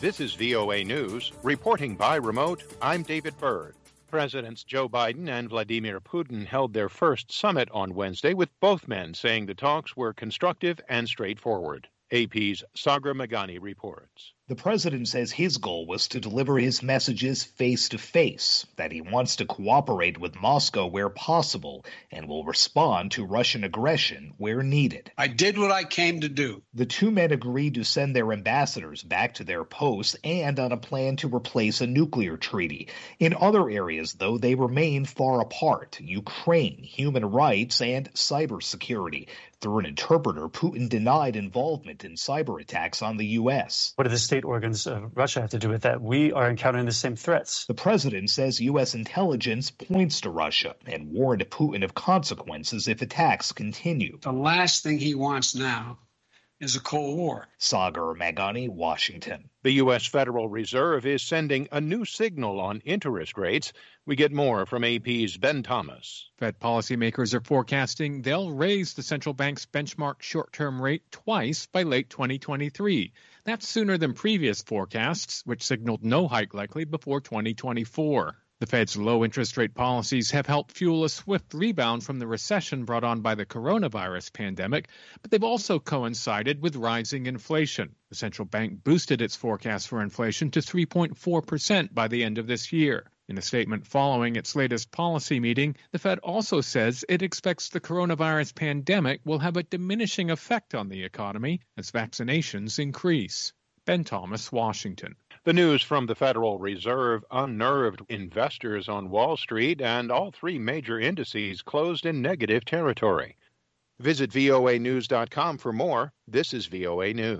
This is VOA News. Reporting by remote, I'm David Byrd. Presidents Joe Biden and Vladimir Putin held their first summit on Wednesday, with both men saying the talks were constructive and straightforward. AP's Sagar Meghani reports. The president says his goal was to deliver his messages face-to-face, that he wants to cooperate with Moscow where possible and will respond to Russian aggression where needed. I did what I came to do. The two men agreed to send their ambassadors back to their posts and on a plan to replace a nuclear treaty. In other areas, though, they remain far apart: Ukraine, human rights, and cybersecurity. Through an interpreter, Putin denied involvement in cyber attacks on the U.S. What do the state organs of Russia have to do with that? We are encountering the same threats. The president says U.S. intelligence points to Russia and warned Putin of consequences if attacks continue. The last thing he wants now is a Cold War. Sagar Meghani, Washington. The U.S. Federal Reserve is sending a new signal on interest rates. We get more from AP's Ben Thomas. Fed policymakers are forecasting they'll raise the central bank's benchmark short-term rate twice by late 2023. That's sooner than previous forecasts, which signaled no hike likely before 2024. The Fed's low interest rate policies have helped fuel a swift rebound from the recession brought on by the coronavirus pandemic, but they've also coincided with rising inflation. The central bank boosted its forecast for inflation to 3.4% by the end of this year. In a statement following its latest policy meeting, the Fed also says it expects the coronavirus pandemic will have a diminishing effect on the economy as vaccinations increase. Ben Thomas, Washington. The news from the Federal Reserve unnerved investors on Wall Street, and all three major indices closed in negative territory. Visit voanews.com for more. This is VOA News.